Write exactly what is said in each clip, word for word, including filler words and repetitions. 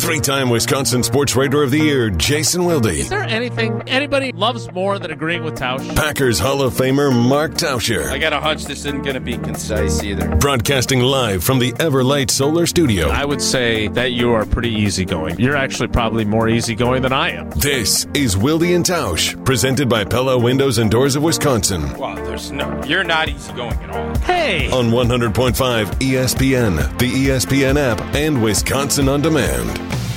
Three-time Wisconsin Sports Writer of the Year, Jason Wilde. Is there anything anybody loves more than agreeing with Tausch? Packers Hall of Famer, Mark Tauscher. I got a hunch this isn't going to be concise either. Broadcasting live from the Everlight Solar Studio. I would say that you are pretty easygoing. You're actually probably more easygoing than I am. This is Wilde and Tausch, presented by Pella Windows and Doors of Wisconsin. Well, there's no, you're not easygoing at all. Hey! On one hundred point five E S P N, the E S P N app, and Wisconsin On Demand.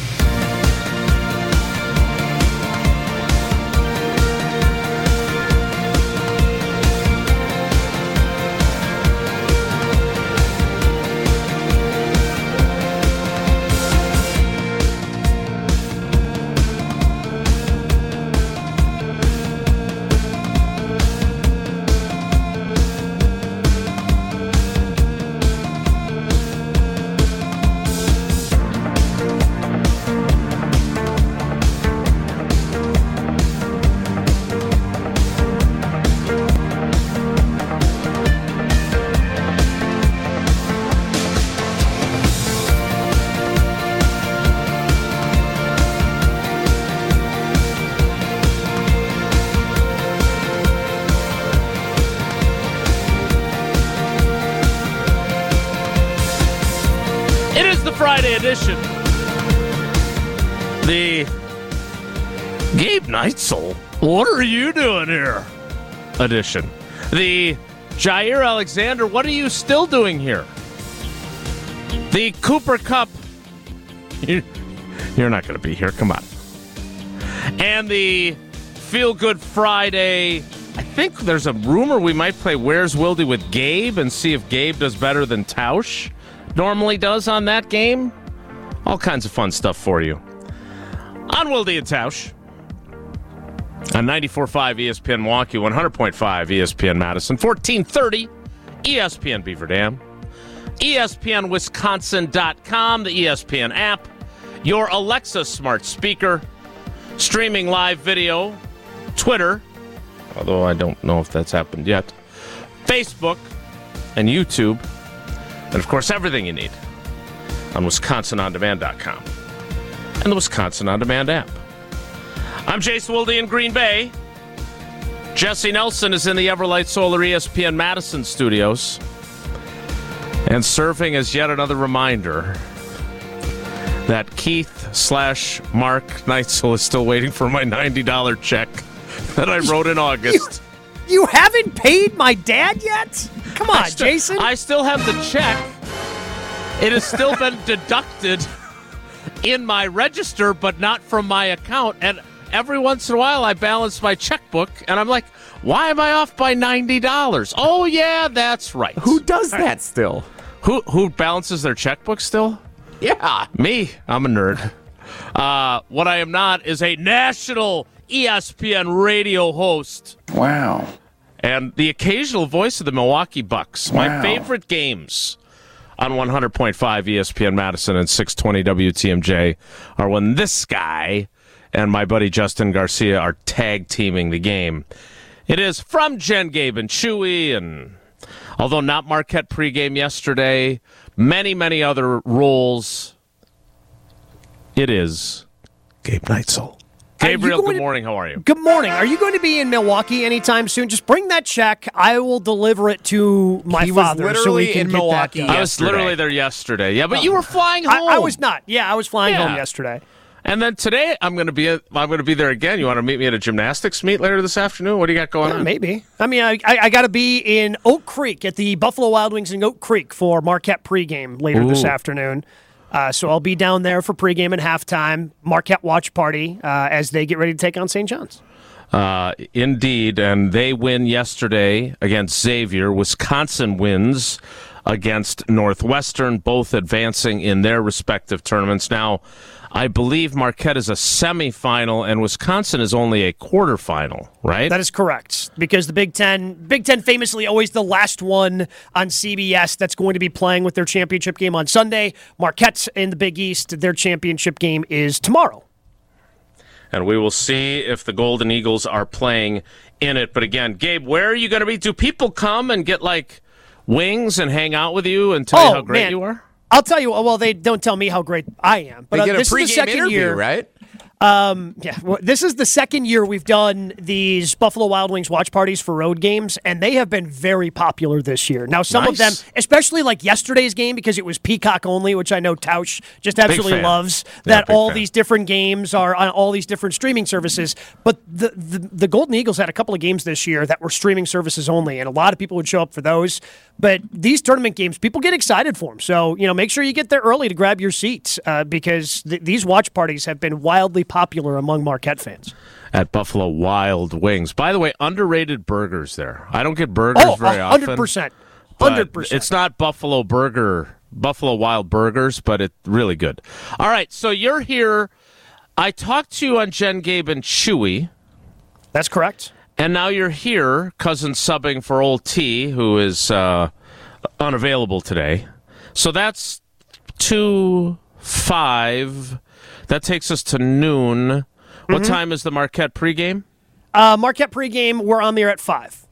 Friday edition. The Gabe Neitzel, what are you doing here? Edition. The Jair Alexander, what are you still doing here? The Cooper Cup. You're not going to be here. Come on. And the Feel Good Friday. I think there's a rumor we might play Where's Wilde with Gabe and see if Gabe does better than Tausch normally does on that game. All kinds of fun stuff for you. On Wilde and Tausch. On ninety-four point five E S P N Milwaukee, one hundred point five E S P N Madison, fourteen thirty E S P N Beaver Dam, E S P N Wisconsin dot com, the E S P N app, your Alexa smart speaker, streaming live video, Twitter, although I don't know if that's happened yet, Facebook, and YouTube. And, of course, everything you need on Wisconsin On Demand dot com and the Wisconsin On Demand app. I'm Jason Wilde in Green Bay. Jesse Nelson is in the Everlight Solar E S P N Madison studios and serving as yet another reminder that Keith slash Mark Neitzel is still waiting for my ninety dollars check that I wrote in August. You, you haven't paid my dad yet? Come on, I still, Jason. I still have the check. It has still been deducted in my register, but not from my account. And every once in a while, I balance my checkbook, and I'm like, why am I off by ninety dollars? Oh, yeah, that's right. Who does that still? Who who balances their checkbook still? Yeah. Me. I'm a nerd. Uh, what I am not is a national E S P N radio host. Wow. And the occasional voice of the Milwaukee Bucks. Wow. My favorite games on one hundred point five E S P N Madison and six twenty W T M J are when this guy and my buddy Justin Garcia are tag teaming the game. It is from Jen, Gabe, and Chewy, and although not Marquette pregame yesterday, many, many other roles, it is Gabe Neitzel. Gabriel, good morning. How are you? Good morning. Are you going to be in Milwaukee anytime soon? Just bring that check. I will deliver it to my He was father. literally so we can in get Milwaukee That done. I was literally there yesterday. Yeah, but you were flying home. I, I was not. Yeah, I was flying Yeah. home yesterday. And then today I'm going to be at, I'm going to be there again. You want to meet me at a gymnastics meet later this afternoon? What do you got going Yeah, on? maybe. I mean, I, I, I got to be in Oak Creek at the Buffalo Wild Wings in Oak Creek for Marquette pregame later Ooh. this afternoon. Uh, so I'll be down there for pregame and halftime, Marquette watch party uh, as they get ready to take on Saint John's. Uh, indeed, and they win yesterday against Xavier. Wisconsin wins against Northwestern, both advancing in their respective tournaments. Now, I believe Marquette is a semifinal and Wisconsin is only a quarterfinal, right? That is correct, because the Big Ten, Big Ten famously always the last one on C B S that's going to be playing with their championship game on Sunday. Marquette's in the Big East. Their championship game is tomorrow. And we will see if the Golden Eagles are playing in it. But again, Gabe, where are you going to be? Do people come and get, like, wings and hang out with you and tell Oh, you how great man. you are? I'll tell you. Well, they don't tell me how great I am, but They uh, get a this is the pregame second interview, year, right? Yeah, well, this is the second year we've done these Buffalo Wild Wings watch parties for road games, and they have been very popular this year. Now, some of them, Nice. especially like yesterday's game, because it was Peacock only, which I know Tausch just absolutely fan. loves, Yeah, that big all fan. these different games are on all these different streaming services. But the, the, the Golden Eagles had a couple of games this year that were streaming services only, and a lot of people would show up for those. But these tournament games, people get excited for them. So, you know, make sure you get there early to grab your seats uh, because th- these watch parties have been wildly popular among Marquette fans. At Buffalo Wild Wings. By the way, underrated burgers there. I don't get burgers Oh, very one often. hundred percent. but one hundred percent. It's not Buffalo Burger, Buffalo Wild Burgers, but it's really good. All right, so you're here. I talked to you on Jen, Gabe, and Chewy, That's correct. and now you're here, cousin subbing for old T, who is uh, unavailable today. So that's two, five. That takes us to noon. What Mm-hmm. time is the Marquette pregame? Uh, Marquette pregame, we're on there at five.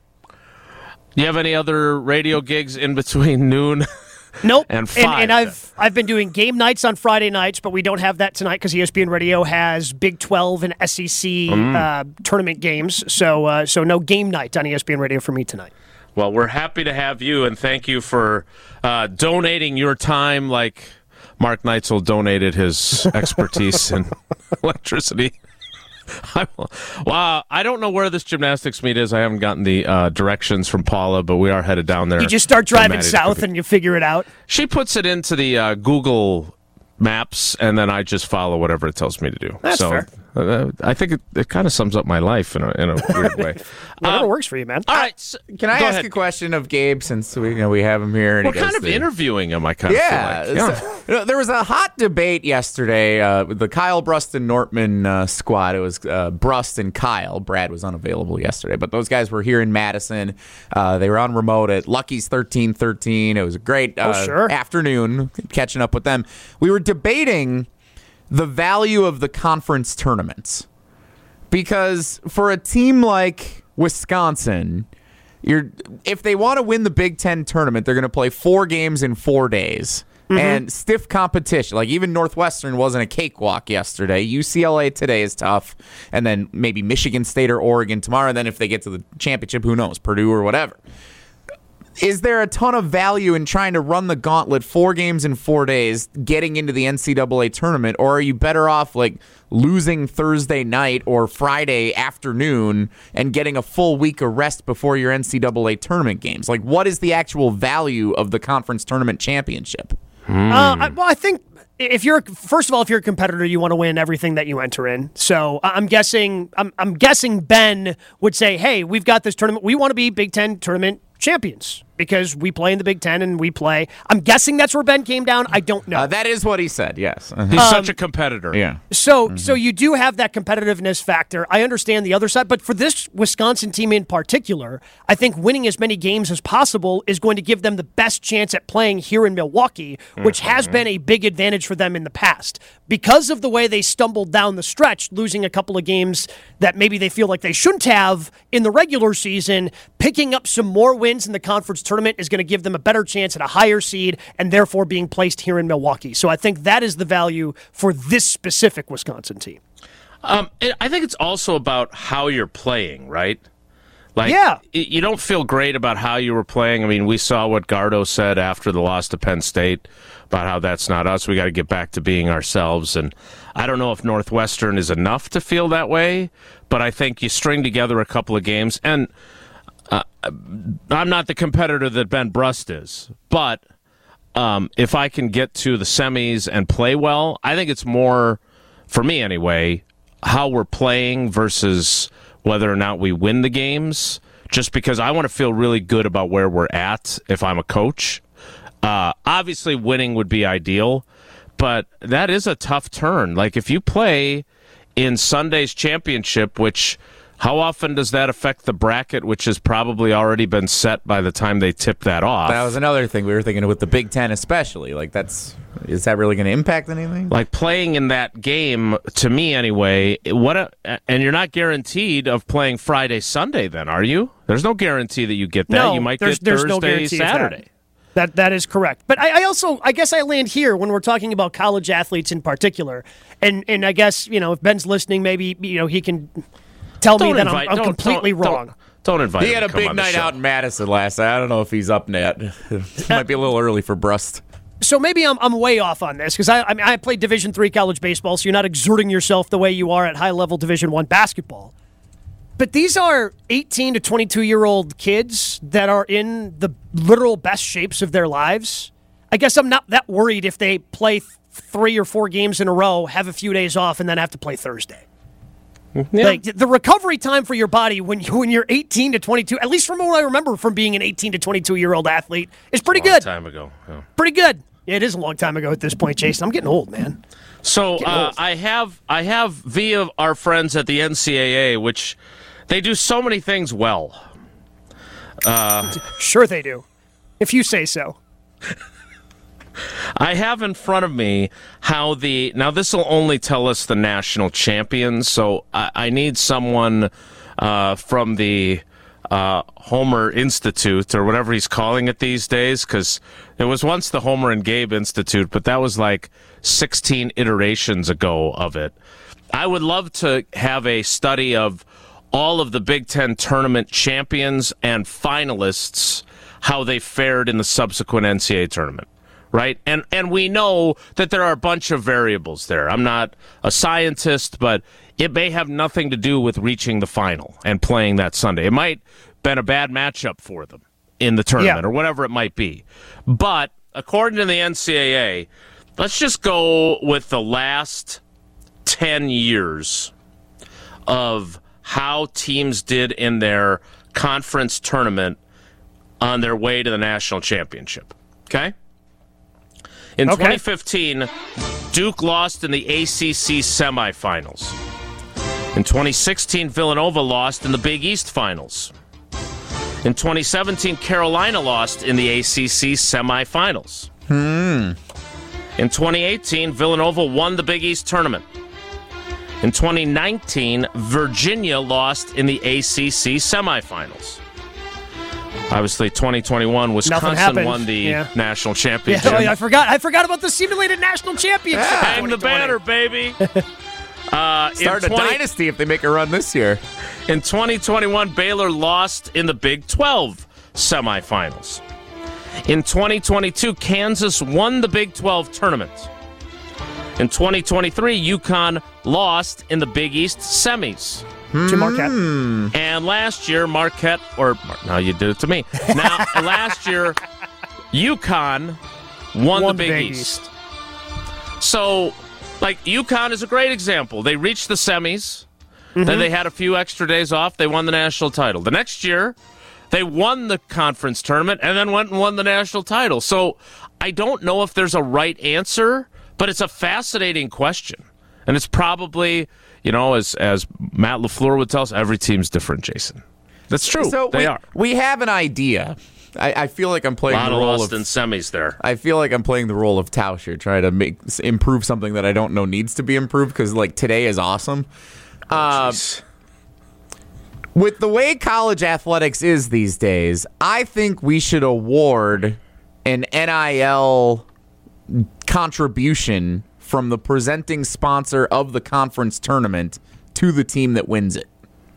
Do you have any other radio gigs in between noon? Nope. And and, five, and I've I've been doing game nights on Friday nights, but we don't have that tonight because E S P N Radio has Big twelve and S E C Mm. uh, tournament games. So uh, so no game night on E S P N Radio for me tonight. Well, we're happy to have you, and thank you for uh, donating your time like Mark Neitzel donated his expertise in electricity. I, wow, I don't know where this gymnastics meet is. I haven't gotten the uh, directions from Paula, but we are headed down there. You just start So driving Maddie- south and you figure it out. She puts it into the uh, Google Maps, and then I just follow whatever it tells me to do. That's so, fair. Uh, I think it, it kind of sums up my life in a, in a weird way. Whatever Um, works for you, man. All right, so, Can I go ask ahead. a question of Gabe since we you know we have him here? And We're he does kind of the- interviewing him, I kind Yeah, of feel like. so- you know, there was a hot debate yesterday uh, with the Kyle Brust and Nortman uh, squad. It was uh, Brust and Kyle. Brad was unavailable yesterday, but those guys were here in Madison. Uh, they were on remote at Lucky's thirteen thirteen. It was a great uh, Oh, sure. afternoon catching up with them. We were debating the value of the conference tournaments because for a team like Wisconsin, you're if they want to win the Big Ten tournament, they're going to play four games in four days. And stiff competition. Like, even Northwestern wasn't a cakewalk yesterday. U C L A today is tough. And then maybe Michigan State or Oregon tomorrow. And then if they get to the championship, who knows, Purdue or whatever. Is there a ton of value in trying to run the gauntlet four games in four days, getting into the N C double A tournament? Or are you better off, like, losing Thursday night or Friday afternoon and getting a full week of rest before your N C double A tournament games? Like, what is the actual value of the conference tournament championship? Uh, I, well, I think if you're first of all, if you're a competitor, you want to win everything that you enter in. So I- I'm guessing, I'm, I'm guessing Ben would say, "Hey, we've got this tournament. We want to be Big Ten tournament champions because we play in the Big Ten and we play." I'm guessing that's where Ben came down. I don't know. Uh, that is what he said, yes. He's Um, such a competitor. yeah. So, so you do have that competitiveness factor. I understand the other side, but for this Wisconsin team in particular, I think winning as many games as possible is going to give them the best chance at playing here in Milwaukee, which has been a big advantage for them in the past. Because of the way they stumbled down the stretch, losing a couple of games that maybe they feel like they shouldn't have in the regular season, picking up some more wins in the conference tournament is going to give them a better chance at a higher seed and therefore being placed here in Milwaukee. So I think that is the value for this specific Wisconsin team. Um, it- I think it's also about how you're playing, right? Like, Yeah. y- you don't feel great about how you were playing. I mean, we saw what Gardo said after the loss to Penn State about how that's not us. We got to get back to being ourselves. And I don't know if Northwestern is enough to feel that way, but I think you string together a couple of games. And uh, I'm not the competitor that Ben Brust is, but um, if I can get to the semis and play well, I think it's more, for me anyway, how we're playing versus whether or not we win the games, just because I want to feel really good about where we're at if I'm a coach. Uh, obviously, winning would be ideal, but that is a tough turn. Like, if you play in Sunday's championship, which, how often does that affect the bracket, which has probably already been set by the time they tip that off? That was another thing we were thinking with the Big Ten especially. Like, that's is that really going to impact anything? Like, playing in that game, to me anyway, what a, and you're not guaranteed of playing Friday, Sunday then, are you? There's no guarantee that you get that. No, you might there's- get there's no Thursday, guarantee of that. Saturday. That that is correct. But I, I also, I guess I land here when we're talking about college athletes in particular. And and I guess, you know, if Ben's listening, maybe, you know, he can tell Don't me that invite- I'm, I'm don't- completely don't- wrong. Don't, don't invite He him had to a come big on the night show. out in Madison last night. I don't know if he's up yet. It might be a little early for Brust. So maybe I'm I'm way off on this because I I, mean, I played Division three college baseball, so you're not exerting yourself the way you are at high level Division one basketball. But these are eighteen to twenty-two year old kids that are in the literal best shapes of their lives. I guess I'm not that worried if they play th- three or four games in a row, have a few days off, and then have to play Thursday. Yeah. Like the recovery time for your body when you when you're eighteen to twenty-two, at least from what I remember from being an eighteen to twenty-two year old athlete, is pretty Long good. time ago. Yeah. Pretty good. Yeah, it is a long time ago at this point, Jason. I'm getting old, man. So Getting uh, old. I have I have via our friends at the N C double A, which they do so many things well. Sure they do. If you say so. I have in front of me how the now this will only tell us the national champions, so I, I need someone uh, from the uh, Homer Institute or whatever he's calling it these days, because it was once the Homer and Gabe Institute, but that was like sixteen iterations ago of it. I would love to have a study of all of the Big Ten tournament champions and finalists, how they fared in the subsequent N C double A tournament. Right? And and we know that there are a bunch of variables there. I'm not a scientist, but it may have nothing to do with reaching the final and playing that Sunday. It might have been a bad matchup for them in the tournament Yeah. or whatever it might be. But according to the N C double A, let's just go with the last ten years of how teams did in their conference tournament on their way to the national championship. Okay? In Okay. twenty fifteen, Duke lost in the A C C semifinals. In twenty sixteen, Villanova lost in the Big East finals. In twenty seventeen, Carolina lost in the A C C semifinals. Hmm. In twenty eighteen, Villanova won the Big East tournament. In twenty nineteen, Virginia lost in the A C C semifinals. Obviously, twenty twenty-one, Wisconsin happened. won the Yeah. national Yeah, championship. oh, yeah, I forgot. I forgot about the simulated national championship. in Hang the twenty twenty. banner, baby. Uh, in, Start a 20 dynasty if they make a run this year. in twenty twenty-one, Baylor lost in the Big twelve semifinals. In twenty twenty-two, Kansas won the Big twelve tournament. In twenty twenty-three, UConn lost in the Big East semis. To Marquette. And last year, Marquette, or no, you did it to me. Now, last year, UConn won, Won the Big, East. So, like, UConn is a great example. They reached the semis. Then they had a few extra days off. They won the national title. The next year, they won the conference tournament and then went and won the national title. So, I don't know if there's a right answer, but it's a fascinating question. And it's probably, you know, as as Matt LaFleur would tell us, every team's different, Jason. That's true. So they we, are. we have an idea. I, I feel like I'm A playing lot the of role lost of in semis there. I feel like I'm playing the role of Tausch here, trying to make improve something that I don't know needs to be improved because like today is awesome. Uh, Jeez. with the way college athletics is these days, I think we should award an N I L contribution from the presenting sponsor of the conference tournament to the team that wins it.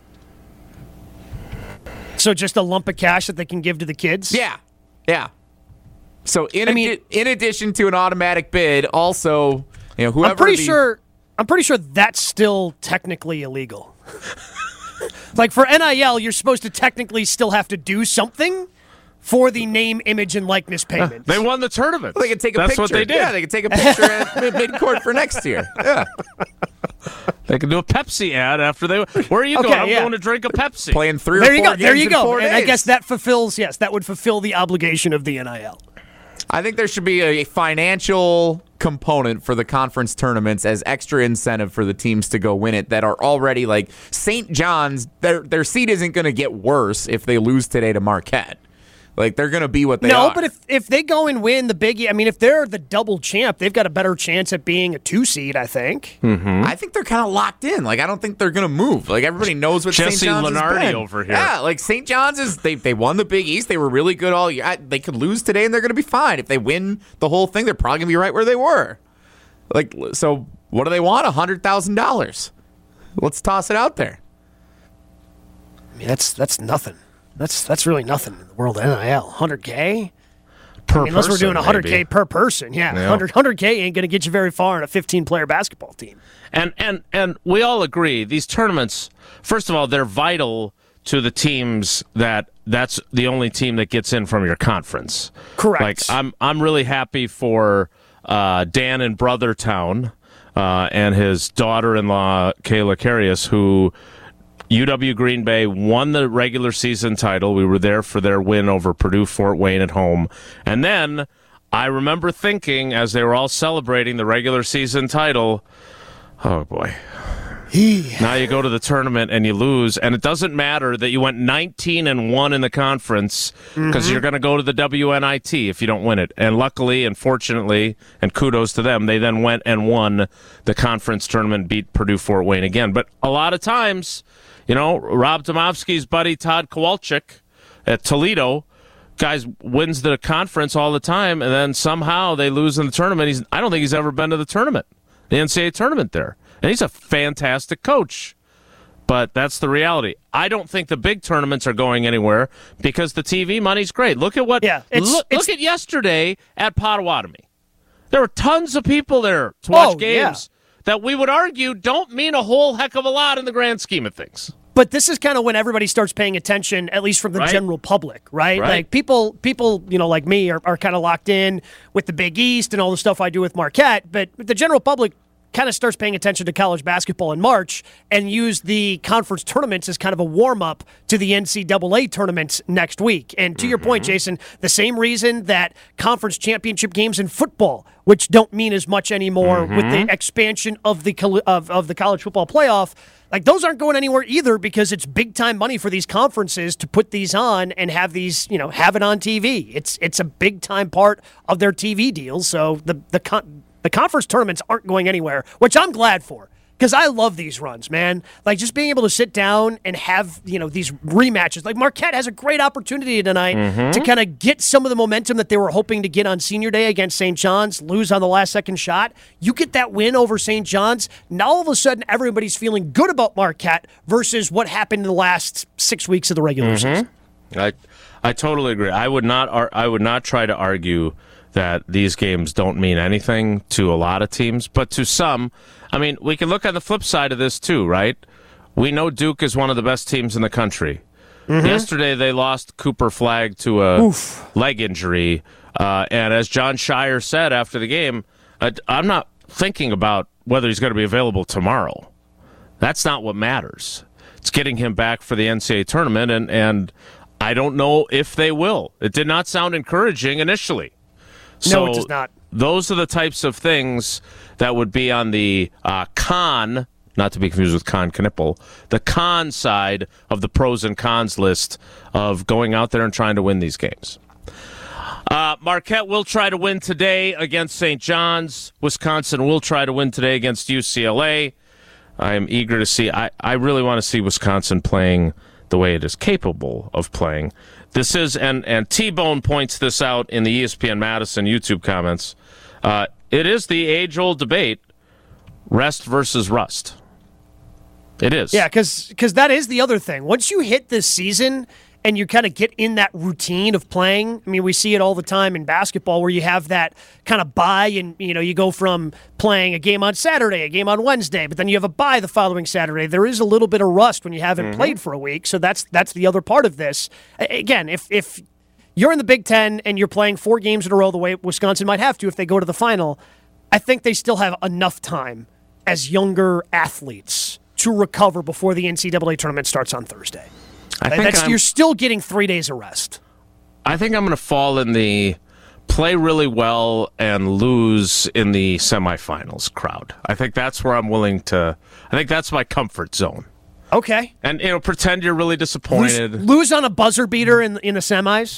So just a lump of cash that they can give to the kids? Yeah, yeah. So in I mean- addi- in addition to an automatic bid, also you know whoever I'm pretty the- sure I'm pretty sure that's still technically illegal. Like for N I L, you're supposed to technically still have to do something for the name, image, and likeness payment. They won the tournament. They can take a That's picture. what they did. Yeah, they can take a picture at mid- mid-court for next year. Yeah, They can do a Pepsi ad after they. Where are you Okay, going? I'm yeah. going to drink a Pepsi. playing three or There you four go. There games you in go. four And I days. guess that fulfills. Yes, that would fulfill the obligation of the N I L. I think there should be a financial component for the conference tournaments as extra incentive for the teams to go win it that are already like Saint John's. Their their seed isn't going to get worse if they lose today to Marquette. Like, they're going to be what they no, are. but if, if they go and win the Big, I mean, if they're the double champ, they've got a better chance at being a two seed, I think. Mm-hmm. I think they're kind of locked in. Like, I don't think they're going to move. Like, everybody knows what Saint Jesse John's has Lenardi been. over here. Yeah, like Saint John's is they they won the Big East. They were really good all year. I, they could lose today and they're going to be fine. If they win the whole thing, they're probably going to be right where they were. Like, so what do they want? one hundred thousand dollars. Let's toss it out there. I mean, that's that's nothing. That's that's really nothing in the world of N I L. one hundred K? Per I mean, unless we're person, doing one hundred K maybe. per person. Yeah, Yeah. one hundred, one hundred K ain't going to get you very far in a fifteen-player basketball team. And and and we all agree these tournaments. First of all, they're vital to the teams that that's the only team that gets in from your conference. Correct. Like I'm I'm really happy for uh, Dan in Brothertown uh, and his daughter-in-law Kayla Carius, who U W Green Bay won the regular season title. We were there for their win over Purdue Fort Wayne at home. And then I remember thinking, as they were all celebrating the regular season title, oh boy. Now you go to the tournament and you lose, and it doesn't matter that you went nineteen and one in the conference because mm-hmm. you're going to go to the W N I T if you don't win it. And luckily and fortunately, and kudos to them, they then went and won the conference tournament, beat Purdue Fort Wayne again. But a lot of times, you know, Rob Domofsky's buddy Todd Kowalczyk at Toledo, guys wins the conference all the time, and then somehow they lose in the tournament. He's I don't think he's ever been to the tournament, the N C double A tournament there. And he's a fantastic coach. But that's the reality. I don't think the big tournaments are going anywhere because the T V money's great. Look at what yeah, it's, look, it's, look at yesterday at Potawatomi. There were tons of people there to watch oh, games yeah. that we would argue don't mean a whole heck of a lot in the grand scheme of things. But this is kind of when everybody starts paying attention, at least from the right. general public, right? right? Like people, people, you know, like me are, are kind of locked in with the Big East and all the stuff I do with Marquette. But the general public kind of starts paying attention to college basketball in March and use the conference tournaments as kind of a warm-up to the N C double A tournaments next week. And to mm-hmm. your point, Jason, the same reason that conference championship games in football, which don't mean as much anymore mm-hmm. with the expansion of the of, of the college football playoff, like those aren't going anywhere either because it's big-time money for these conferences to put these on and have these, you know, have it on T V. It's it's a big-time part of their T V deals. So the the con- The conference tournaments aren't going anywhere, which I'm glad for because I love these runs, man. Like just being able to sit down and have, you know, these rematches. Like Marquette has a great opportunity tonight mm-hmm. to kind of get some of the momentum that they were hoping to get on senior day against Saint John's, lose on the last second shot. You get that win over Saint John's. Now all of a sudden everybody's feeling good about Marquette versus what happened in the last six weeks of the regular mm-hmm. season. I I totally agree. I would not ar- I would not try to argue that these games don't mean anything to a lot of teams, but to some, I mean, we can look at the flip side of this too, right? We know Duke is one of the best teams in the country. Mm-hmm. Yesterday, they lost Cooper Flagg to a Oof. leg injury, uh, and as John Shire said after the game, I, I'm not thinking about whether he's going to be available tomorrow. That's not what matters. It's getting him back for the N C double A tournament, and, and I don't know if they will. It did not sound encouraging initially. So no, it does not. Those are the types of things that would be on the uh, con, not to be confused with Con Knipple, the con side of the pros and cons list of going out there and trying to win these games. Uh, Marquette will try to win today against Saint John's. Wisconsin will try to win today against U C L A. I am eager to see. I, I really want to see Wisconsin playing the way it is capable of playing. This is, and, and T-Bone points this out in the E S P N Madison YouTube comments, uh, it is the age-old debate, rest versus rust. It is. Yeah, because that is the other thing. Once you hit this season and you kind of get in that routine of playing, I mean, we see it all the time in basketball where you have that kind of bye and, you know, you go from playing a game on Saturday, a game on Wednesday, but then you have a bye the following Saturday. There is a little bit of rust when you haven't mm-hmm. played for a week, so that's that's the other part of this. Again, if if you're in the Big Ten and you're playing four games in a row the way Wisconsin might have to if they go to the final, I think they still have enough time as younger athletes to recover before the N C double A tournament starts on Thursday. I think That's, you're still getting three days of rest. I think I'm going to fall in the play really well and lose in the semifinals crowd. I think that's where I'm willing to. I think that's my comfort zone. Okay. And you know, pretend you're really disappointed. Lose, lose on a buzzer beater in in the semis.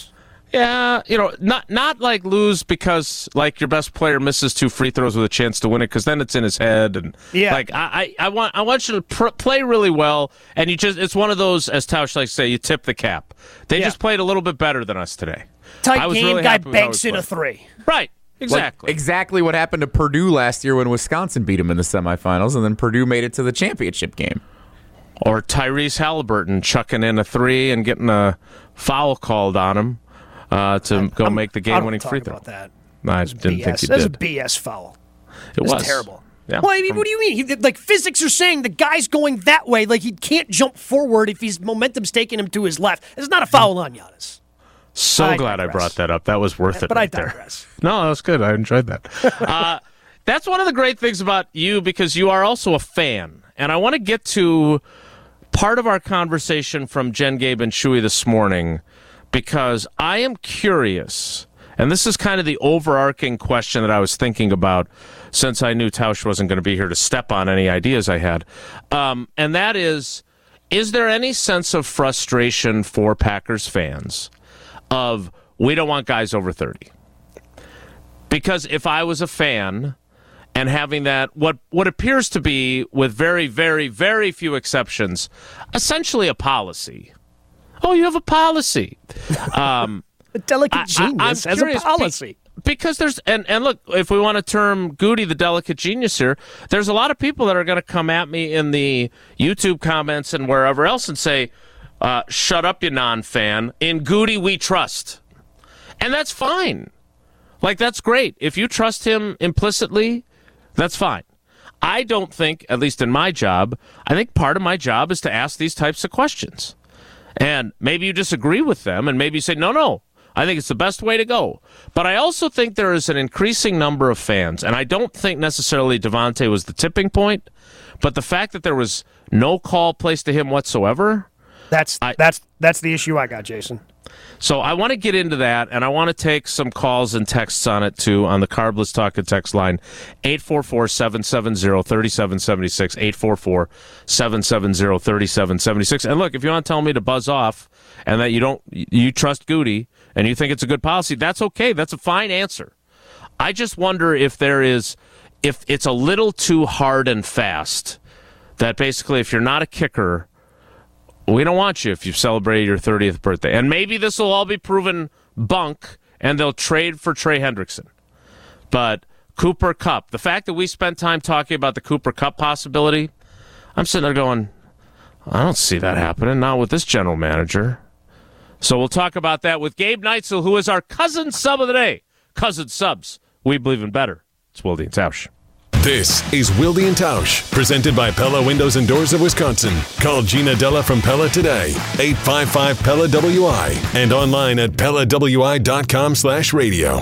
Yeah, you know, not not like lose because like your best player misses two free throws with a chance to win it, because then it's in his head, and yeah. like I, I, I want I want you to pr- play really well, and you just it's one of those, as Tausch likes to say, you tip the cap. They yeah. just played a little bit better than us today. Tight I was game, really guy happy with how banks we in a played. three. Right, exactly, Like exactly what happened to Purdue last year when Wisconsin beat them in the semifinals, and then Purdue made it to the championship game. Or Tyrese Halliburton chucking in a three and getting a foul called on him. Uh, to go I'm, make the I don't game-winning talk free throw. About that. I That's didn't B S. think you That's did. a B S foul. It It's was terrible. Yeah. Well, I mean, From- what do you mean? He, like physics are saying the guy's going that way. Like he can't jump forward if his momentum's taking him to his left. It's not a foul on Giannis. So I glad I digress. brought that up. That was worth it. But right I there. digress. No, that was good. I enjoyed that. uh, that's one of the great things about you, because you are also a fan, and I want to get to part of our conversation from Jen, Gabe, and Shuey this morning, because I am curious. And this is kind of the overarching question that I was thinking about since I knew Tausch wasn't going to be here to step on any ideas I had. Um, and that is, is there any sense of frustration for Packers fans of, we don't want guys over thirty? Because if I was a fan and having that, what, what appears to be, with very, very, very few exceptions, essentially a policy. Oh, you have a policy. Um, A delicate I- I- genius I'm as curious, a policy. be- because there's and, and look, if we want to term Goody the delicate genius here, there's a lot of people that are going to come at me in the YouTube comments and wherever else and say, uh, "Shut up, you non-fan. In Goody we trust," and that's fine. Like, that's great. If you trust him implicitly, that's fine. I don't think, at least in my job, I think part of my job is to ask these types of questions. And maybe you disagree with them, and maybe you say, no, no, I think it's the best way to go. But I also think there is an increasing number of fans, and I don't think necessarily Devontae was the tipping point, but the fact that there was no call placed to him whatsoever. That's I- that's that's the issue I got, Jason. So I want to get into that, and I want to take some calls and texts on it, too, on the Carbless Talk and Text line, eight four four, seven seven zero, three seven seven six, eight four four, seven seven zero, three seven seven six. And look, if you want to tell me to buzz off and that you don't, you trust Goody and you think it's a good policy, that's okay. That's a fine answer. I just wonder if there is, if it's a little too hard and fast, that basically if you're not a kicker, we don't want you if you've celebrated your thirtieth birthday. And maybe this will all be proven bunk, and they'll trade for Trey Hendrickson. But Cooper Kupp, the fact that we spent time talking about the Cooper Kupp possibility, I'm sitting there going, I don't see that happening, not with this general manager. So we'll talk about that with Gabe Neitzel, who is our cousin sub of the day. Cousin subs. We believe in better. It's Wilde and Tausch. This is Wilde and Tausch, presented by Pella Windows and Doors of Wisconsin. Call Gina Della from Pella today, eight five five P E L A W I, and online at Pella W I dot com slash radio.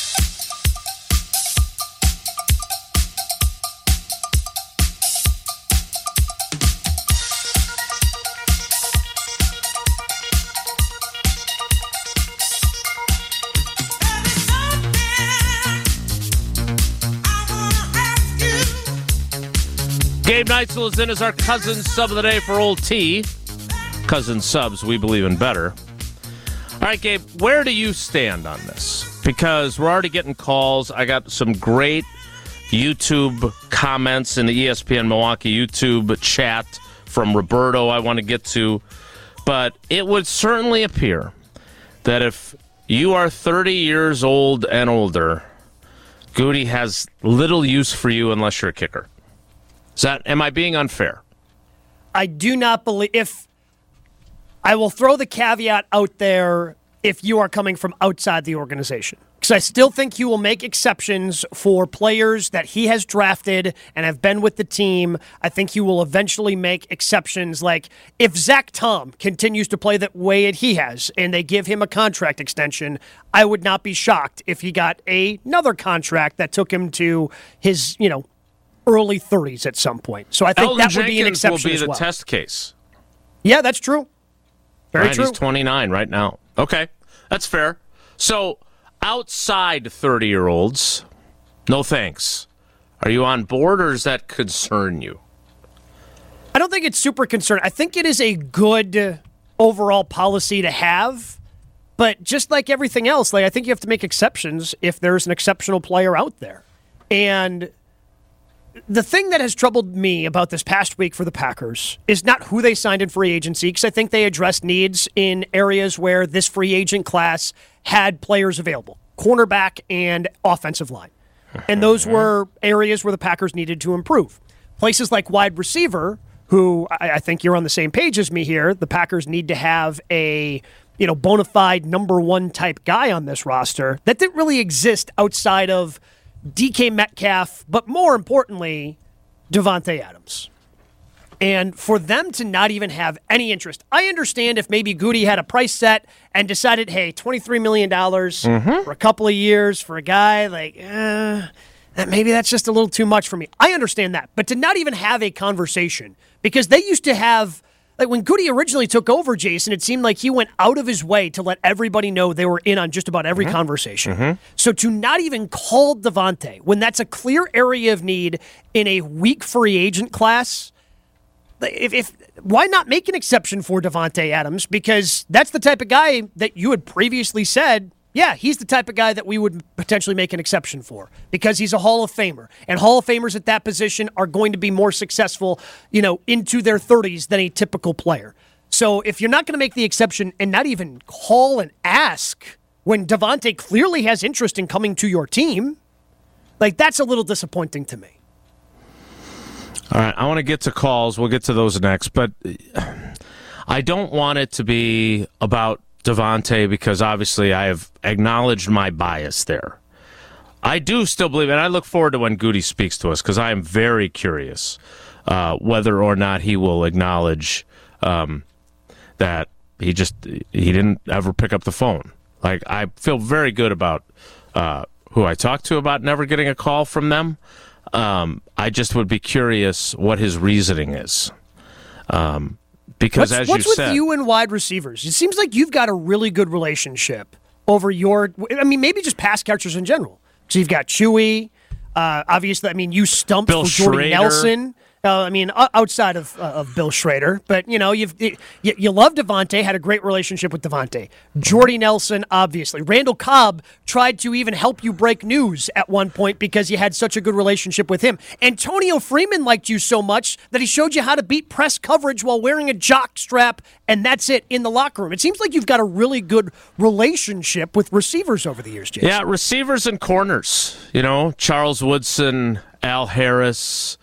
Gabe Neitzel is in as our cousin sub of the day for Old T. Cousin subs, we believe in better. All right, Gabe, where do you stand on this? Because we're already getting calls. I got some great YouTube comments in the E S P N Milwaukee YouTube chat from Roberto I want to get to. But it would certainly appear that if you are thirty years old and older, Goody has little use for you unless you're a kicker. Is that, am I being unfair? I do not believe if I will throw the caveat out there if you are coming from outside the organization. Because I still think he will make exceptions for players that he has drafted and have been with the team. I think he will eventually make exceptions. Like if Zach Tom continues to play the way that he has and they give him a contract extension, I would not be shocked if he got a, another contract that took him to his, you know, early thirties at some point. So I think Elton that would be an Jenkins exception will be as the well. test case. Yeah, that's true. Very right, true. He's twenty-nine right now. Okay, that's fair. So outside thirty-year-olds, no thanks. Are you on board, or does that concern you? I don't think it's super concerning. I think it is a good overall policy to have. But just like everything else, like I think you have to make exceptions if there's an exceptional player out there. And the thing that has troubled me about this past week for the Packers is not who they signed in free agency, because I think they addressed needs in areas where this free agent class had players available, cornerback and offensive line. And those were areas where the Packers needed to improve. Places like wide receiver, who I, I think you're on the same page as me here, the Packers need to have a you know bona fide number one type guy on this roster. That didn't really exist outside of D K Metcalf, but more importantly, Davante Adams. And for them to not even have any interest, I understand if maybe Goody had a price set and decided, hey, twenty-three million dollars mm-hmm. for a couple of years for a guy, like, eh, that maybe that's just a little too much for me. I understand that. But to not even have a conversation, because they used to have, like when Goody originally took over, Jason, it seemed like he went out of his way to let everybody know they were in on just about every mm-hmm. conversation. Mm-hmm. So to not even call Davante, when that's a clear area of need in a weak free agent class, if, if why not make an exception for Davante Adams? Because that's the type of guy that you had previously said, yeah, he's the type of guy that we would potentially make an exception for because he's a Hall of Famer. And Hall of Famers at that position are going to be more successful, you know, into their thirties than a typical player. So if you're not going to make the exception and not even call and ask when Davante clearly has interest in coming to your team, like that's a little disappointing to me. All right, I want to get to calls. We'll get to those next. But I don't want it to be about Davante because obviously I have acknowledged my bias there. I do still believe, and I look forward to when Goody speaks to us because I am very curious uh, whether or not he will acknowledge um, that he just he didn't ever pick up the phone. Like I feel very good about uh, who I talked to about never getting a call from them. Um, I just would be curious what his reasoning is. Um, Because what's, as what's you with said, you and wide receivers? It seems like you've got a really good relationship over your. I mean, maybe just pass catchers in general. So you've got Chewy. Uh, obviously, I mean, you stumped Bill for Jordy Schrader. Nelson. Uh, I mean, outside of uh, of Bill Schrader, but you know, you've you, you love Davante, had a great relationship with Davante. Jordy Nelson, obviously. Randall Cobb tried to even help you break news at one point because you had such a good relationship with him. Antonio Freeman liked you so much that he showed you how to beat press coverage while wearing a jock strap, and that's it in the locker room. It seems like you've got a really good relationship with receivers over the years, Jason. Yeah, receivers and corners. You know, Charles Woodson, Al Harris.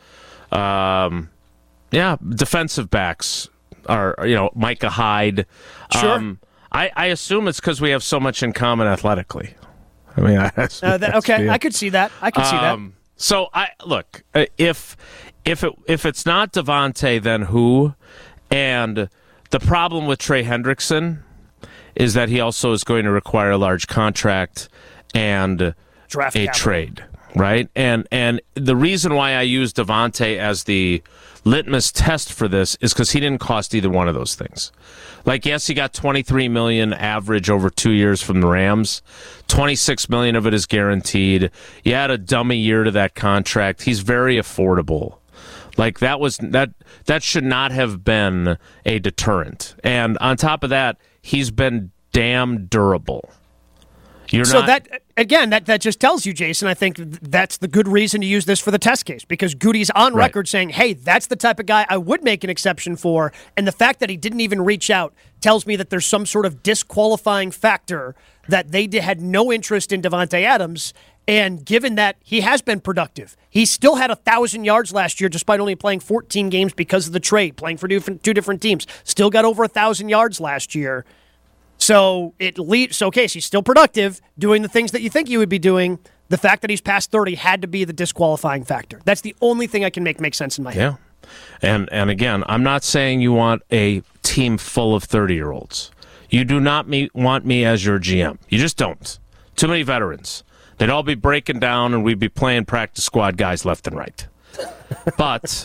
Um, yeah, defensive backs are, you know, Micah Hyde. Sure. Um, I, I assume it's because we have so much in common athletically. I mean, that's, uh, that, okay, I could see that. I could see um, that. So I look if if it if it's not Davante, then who? And the problem with Trey Hendrickson is that he also is going to require a large contract and Draft a capital. trade. Right? And and the reason why I use Davante as the litmus test for this is because he didn't cost either one of those things. Like, yes, he got twenty-three million dollars average over two years from the Rams. twenty-six million dollars of it is guaranteed. You had a dummy year to that contract. He's very affordable. Like, that was that that should not have been a deterrent. And on top of that, he's been damn durable. You're so not, that again, that, that just tells you, Jason, I think that's the good reason to use this for the test case because Goody's on right. record saying, hey, that's the type of guy I would make an exception for. And the fact that he didn't even reach out tells me that there's some sort of disqualifying factor that they did, had no interest in Davante Adams. And given that he has been productive, he still had one thousand yards last year despite only playing fourteen games because of the trade, playing for different, two different teams. Still got over one thousand yards last year. So it leads. So okay, so he's still productive, doing the things that you think he would be doing. The fact that he's past thirty had to be the disqualifying factor. That's the only thing I can make make sense in my head. Yeah, and and again, I'm not saying you want a team full of thirty-year-olds. You do not me, want me as your G M. You just don't. Too many veterans. They'd all be breaking down, and we'd be playing practice squad guys left and right. But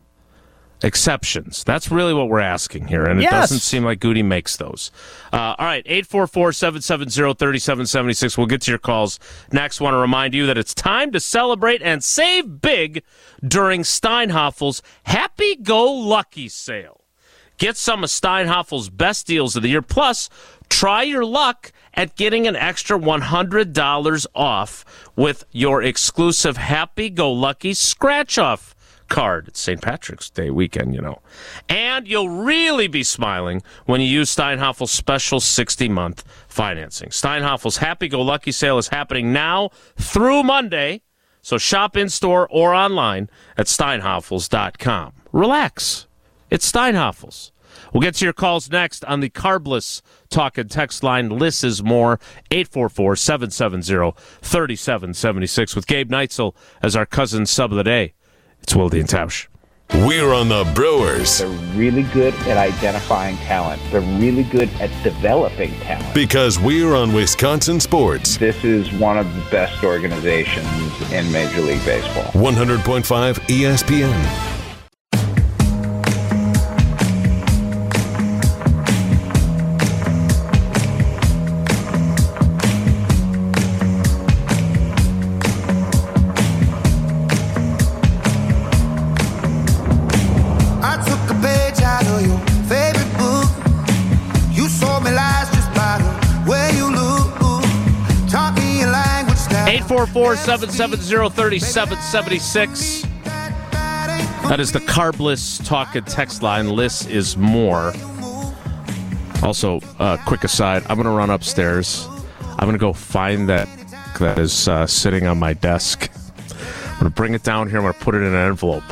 exceptions. That's really what we're asking here, and it yes. doesn't seem like Goody makes those. Uh, all right, eight four four, seven seven zero, three seven seven six. We'll get to your calls next. Want to remind you that it's time to celebrate and save big during Steinhaffel's Happy Go Lucky sale. Get some of Steinhaffel's best deals of the year, plus Try your luck at getting an extra one hundred dollars off with your exclusive Happy Go Lucky scratch-off card. It's Saint Patrick's Day weekend, you know. And you'll really be smiling when you use Steinhaffel's special sixty-month financing. Steinhaffel's Happy Go Lucky sale is happening now through Monday, so shop in-store or online at steinhaffels dot com. Relax. It's Steinhaffel's. We'll get to your calls next on the Carbless talk and text line. Liz is more, eight four four, seven seven zero, three seven seven six with Gabe Neitzel as our cousin sub of the day. It's Wilde and Tausch. We're on the Brewers. They're really good at identifying talent. They're really good at developing talent. Because we're on Wisconsin sports. This is one of the best organizations in Major League Baseball. one hundred point five E S P N. eight four four, seven seven zero, three seven seven six. That is the Carbless talk and text line. Liz is more. Also, uh, quick aside, I'm going to run upstairs. I'm going to go find that that is uh, sitting on my desk. I'm going to bring it down here. I'm going to put it in an envelope.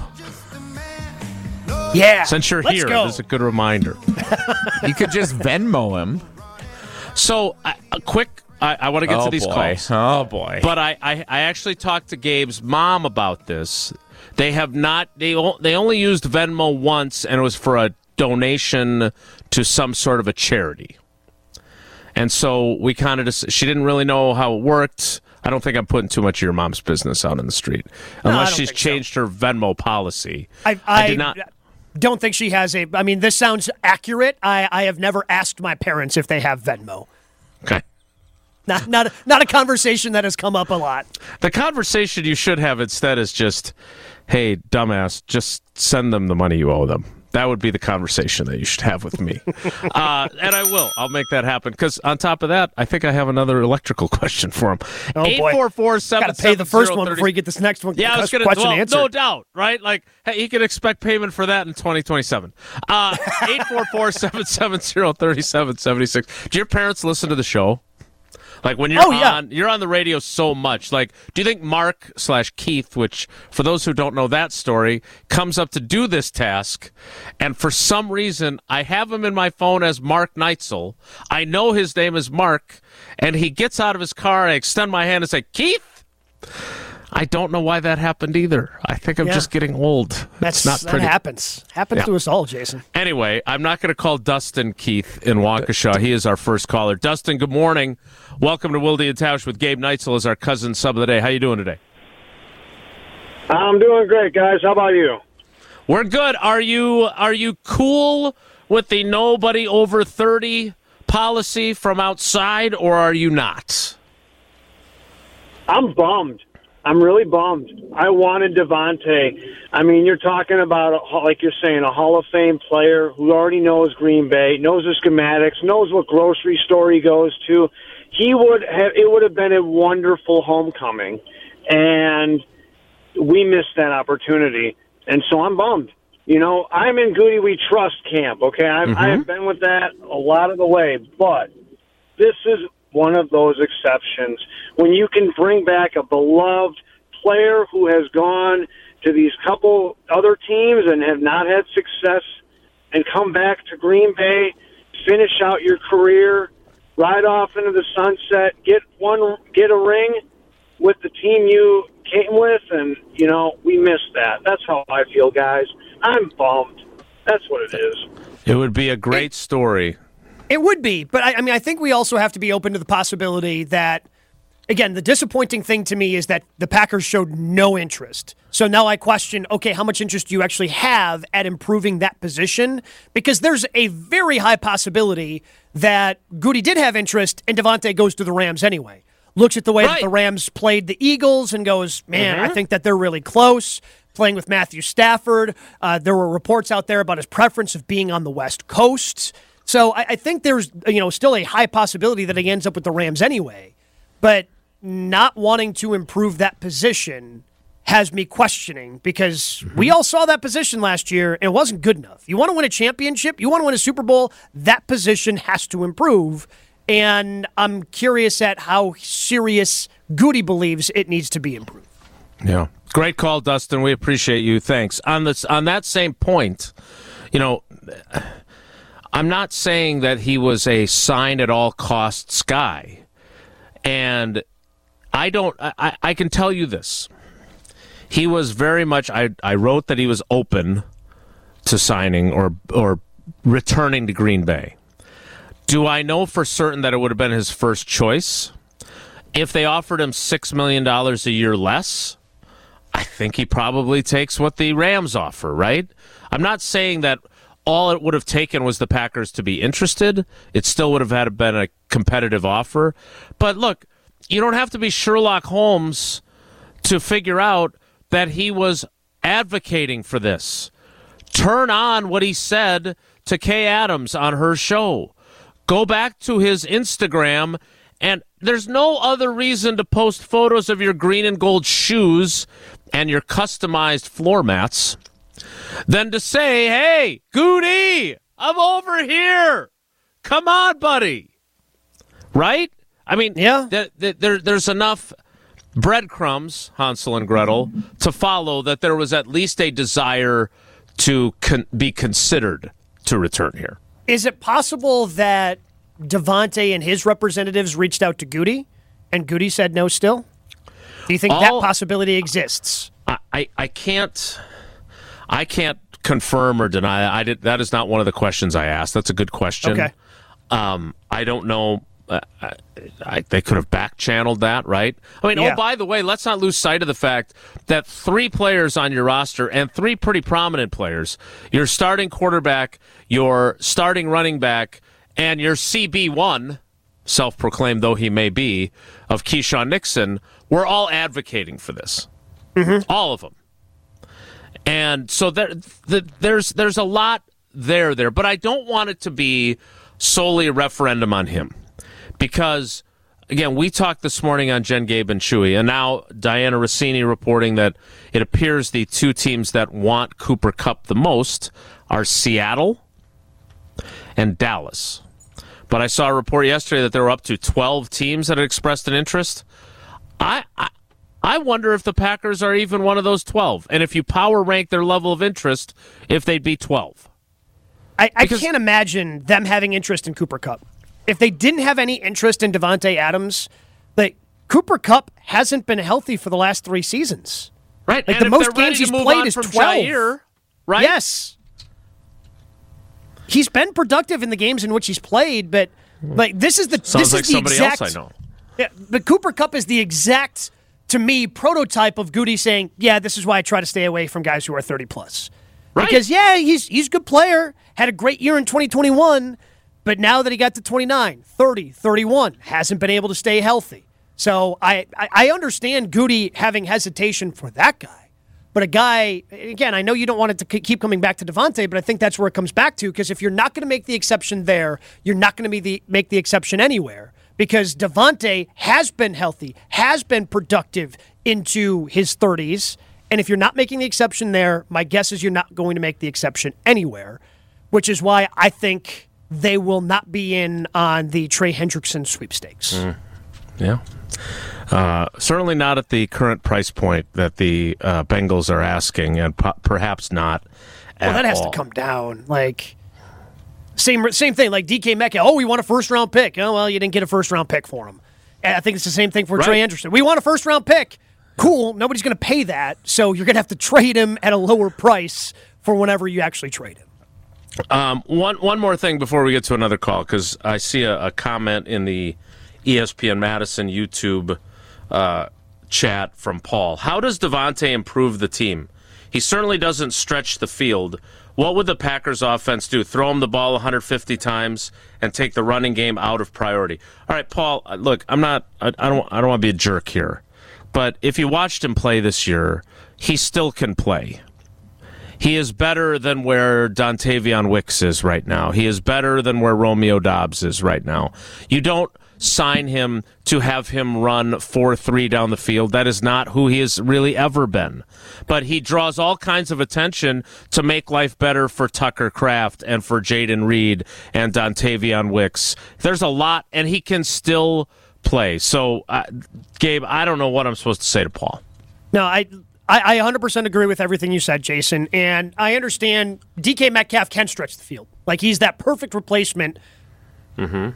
Yeah. Since you're let's here, go. this is a good reminder. You could just Venmo him. So, uh, a quick, I, I want to get oh to these boy. calls. Oh, boy. But I, I, I actually talked to Gabe's mom about this. They have not, they, o- they only used Venmo once, and it was for a donation to some sort of a charity. And so we kind of just, she didn't really know how it worked. I don't think I'm putting too much of your mom's business out in the street. No, Unless I don't she's think changed so. her Venmo policy. I, I, I did not. don't think she has a. I mean, this sounds accurate. I, I have never asked my parents if they have Venmo. Okay. Not not a, not a conversation that has come up a lot. The conversation you should have instead is just, hey, dumbass, just send them the money you owe them. That would be the conversation that you should have with me. uh, and I will. I'll make that happen. Because on top of that, I think I have another electrical question for him. Oh, boy. eight four four, seven Got to pay the first seven zero, one thirty before you get this next one. Yeah, I was going to, question well, answered. no doubt, right? Like, hey, you can expect payment for that in twenty twenty-seven. Uh, eight four four, seven seven zero, three seven seven six. Do your parents listen to the show? Like when you're Oh, yeah. on, you're on the radio so much. Like, do you think Mark slash Keith, which for those who don't know that story, comes up to do this task, and for some reason I have him in my phone as Mark Neitzel. I know his name is Mark, and he gets out of his car. I extend my hand and say, "Keith." I don't know why that happened either. I think I'm Yeah. just getting old. That's it's not that pretty. happens. Happens Yeah. to us all, Jason. Anyway, I'm not going to call Dustin Keith in Waukesha. He is our first caller. Dustin, good morning. Welcome to Wilde and Tausch with Gabe Neitzel as our cousin sub of the day. How you doing today? I'm doing great, guys. How about you? We're good. Are you are you cool with the nobody over thirty policy from outside, or are you not? I'm bummed. I'm really bummed. I wanted Devontae. I mean, you're talking about, a, like you're saying, a Hall of Fame player who already knows Green Bay, knows the schematics, knows what grocery store he goes to. He would have. It would have been a wonderful homecoming, and we missed that opportunity. And so I'm bummed. You know, I'm in Goody We Trust camp. Okay, I've, Mm-hmm. I have been with that a lot of the way, but this is one of those exceptions when you can bring back a beloved player who has gone to these couple other teams and have not had success and come back to Green Bay, finish out your career, ride off into the sunset, get one, get a ring with the team you came with, and, you know, we missed that. That's how I feel, guys. I'm bummed. That's what it is. It would be a great story. It would be, but I, I mean, I think we also have to be open to the possibility that, again, the disappointing thing to me is that the Packers showed no interest. So now I question, okay, how much interest do you actually have at improving that position? Because there's a very high possibility that Goody did have interest and Devontae goes to the Rams anyway. Looks at the way Right. that the Rams played the Eagles and goes, man, Mm-hmm. I think that they're really close. Playing with Matthew Stafford. Uh, there were reports out there about his preference of being on the West Coast. So I, I think there's you know still a high possibility that he ends up with the Rams anyway. But not wanting to improve that position has me questioning because mm-hmm. we all saw that position last year and it wasn't good enough. You want to win a championship, you want to win a Super Bowl, that position has to improve. And I'm curious at how serious Goody believes it needs to be improved. Yeah. Great call, Dustin. We appreciate you. Thanks. On this, on that same point, you know, I'm not saying that he was a sign at all costs guy. And I don't, I, I can tell you this. He was very much, I, I wrote that he was open to signing or or returning to Green Bay. Do I know for certain that it would have been his first choice? If they offered him six million dollars a year less, I think he probably takes what the Rams offer, right? I'm not saying that all it would have taken was the Packers to be interested. It still would have had been a competitive offer. But look, you don't have to be Sherlock Holmes to figure out that he was advocating for this. Turn on what he said to Kay Adams on her show. Go back to his Instagram, and there's no other reason to post photos of your green and gold shoes and your customized floor mats than to say, hey, Goody, I'm over here. Come on, buddy. Right? I mean, yeah. th- th- there, there's enough breadcrumbs, Hansel and Gretel, to follow that there was at least a desire to con- be considered to return here. Is it possible that Davante and his representatives reached out to Goody and Goody said no still? Do you think All, that possibility exists? I, I, I can't I can't confirm or deny. I did, that is not one of the questions I asked. That's a good question. Okay. Um, I don't know. Uh, I, I, they could have back-channeled that, right? I mean, yeah. oh, by the way, let's not lose sight of the fact that three players on your roster, and three pretty prominent players, your starting quarterback, your starting running back, and your C B one, self-proclaimed though he may be, of Keyshawn Nixon, were all advocating for this. Mm-hmm. All of them. And so there, the, there's there's a lot there there, but I don't want it to be solely a referendum on him. Because, again, we talked this morning on Jen, Gabe, and Chewy, and now Diana Rossini reporting that it appears the two teams that want Cooper Kupp the most are Seattle and Dallas. But I saw a report yesterday that there were up to twelve teams that had expressed an interest. I, I I wonder if the Packers are even one of those twelve, and if you power rank their level of interest, if they'd be twelve. I, I can't imagine them having interest in Cooper Kupp. If they didn't have any interest in Davante Adams, like Cooper Kupp hasn't been healthy for the last three seasons. Right, like and the if most they're games ready to he's move played on is from twelve. Jair, right? Yes, he's been productive in the games in which he's played, but like this is the sounds this like is the somebody exact, else I know. Yeah, but Cooper Kupp is the exact, to me, prototype of Goody saying, "Yeah, this is why I try to stay away from guys who are thirty plus." Right. Because yeah, he's he's a good player, had a great year in twenty twenty-one. But now that he got to twenty-nine, thirty, thirty-one, hasn't been able to stay healthy. So I, I, I understand Goody having hesitation for that guy. But a guy, again, I know you don't want it to keep coming back to Davante, but I think that's where it comes back to. Because if you're not going to make the exception there, you're not going to the, make the exception anywhere. Because Davante has been healthy, has been productive into his thirties. And if you're not making the exception there, my guess is you're not going to make the exception anywhere. Which is why I think they will not be in on the Trey Hendrickson sweepstakes. Mm. Yeah. Uh, certainly not at the current price point that the uh, Bengals are asking, and p- perhaps not at Well, that has all. to come down. Like, same same thing, like D K Metcalf. Oh, we want a first-round pick. Oh, well, you didn't get a first-round pick for him. And I think it's the same thing for Right. Trey Hendrickson. We want a first-round pick. Cool. Nobody's going to pay that, so you're going to have to trade him at a lower price for whenever you actually trade him. Um, one one more thing before we get to another call, because I see a, a comment in the E S P N Madison YouTube uh, chat from Paul. How does Davante improve the team? He certainly doesn't stretch the field. What would the Packers offense do? Throw him the ball one hundred fifty times and take the running game out of priority? All right, Paul. Look, I'm not. I, I don't. I don't want to be a jerk here, but if you watched him play this year, he still can play. He is better than where Dontavion Wicks is right now. He is better than where Romeo Doubs is right now. You don't sign him to have him run four three down the field. That is not who he has really ever been. But he draws all kinds of attention to make life better for Tucker Kraft and for Jaden Reed and Dontavion Wicks. There's a lot, and he can still play. So, uh, Gabe, I don't know what I'm supposed to say to Paul. No, I... I one hundred percent agree with everything you said, Jason, and I understand D K Metcalf can stretch the field. Like, he's that perfect replacement mm-hmm.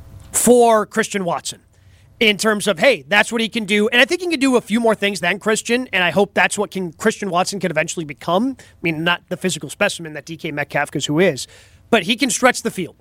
for Christian Watson in terms of, hey, that's what he can do. And I think he can do a few more things than Christian, and I hope that's what can Christian Watson can eventually become. I mean, not the physical specimen that D K Metcalf is who is, but he can stretch the field.